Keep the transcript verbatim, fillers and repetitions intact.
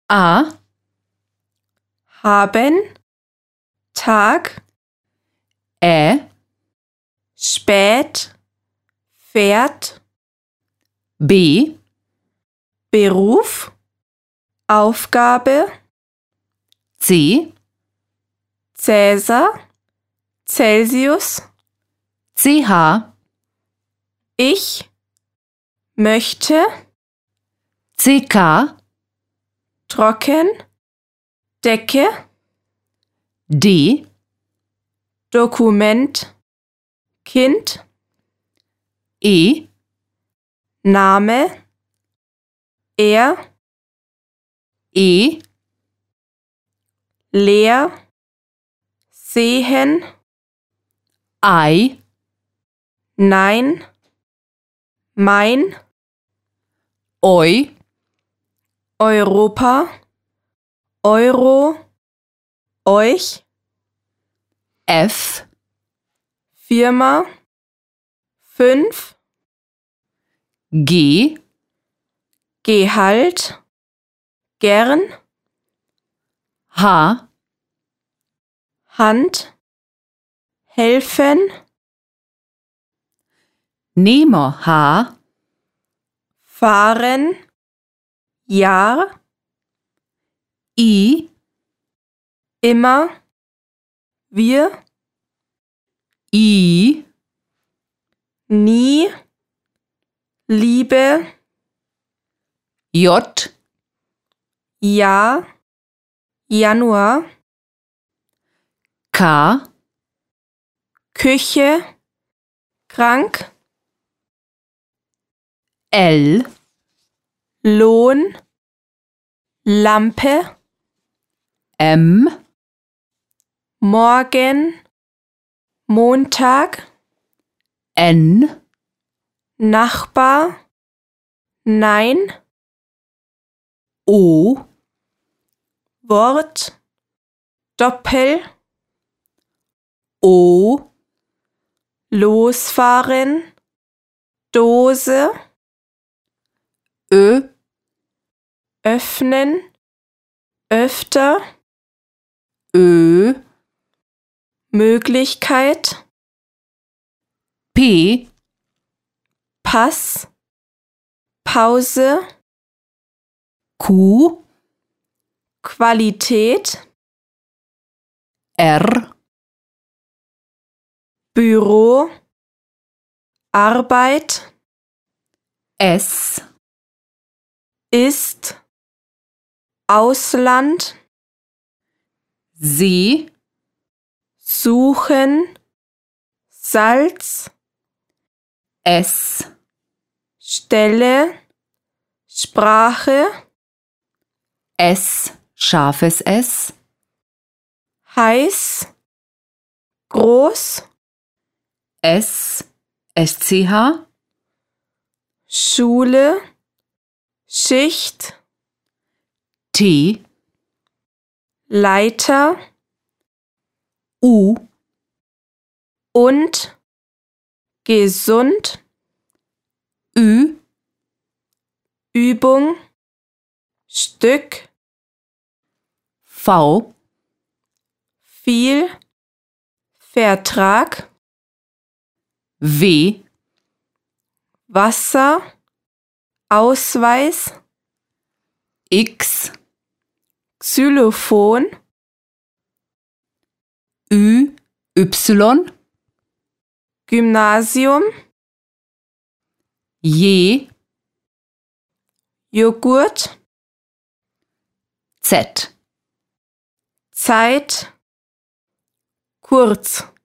A. Haben, Tag, Ä. spät, fährt, B. Beruf, Aufgabe, C. Cäsar, Celsius, C H. ich, möchte, C K. trocken, Decke, D. Dokument, Kind, E. Name, er, E. leer, sehen, Ei. nein, mein, Eu. Europa, Euro, euch, F. Firma, fünf, G. Gehalt, gern, H. Hand, helfen, Nehmer H. fahren, Jahr, I. immer, wir, I. nie, Liebe, J. ja, Januar, K. Küche, krank, L. Lohn, Lampe, M. morgen, Montag, N. Nachbar, nein, O. Wort, Doppel, O. losfahren, Dose, Ö. öffnen, öfter, Ö. Möglichkeit, P. Pass, Pause, Q. Qualität, R. Büro, Arbeit, S. ist, Ausland, Sie. suchen, Salz, S. Stelle, Sprache, S. Scharfes S. heiß, groß, S. S C H. Schule, Schicht, T. Leiter U. und gesund, Ü. Übung, Stück, V. viel, Vertrag, W. Wasser, Ausweis, X. Xylophon, Ü. Y. Gymnasium, J. Joghurt, Z. Zeit, kurz.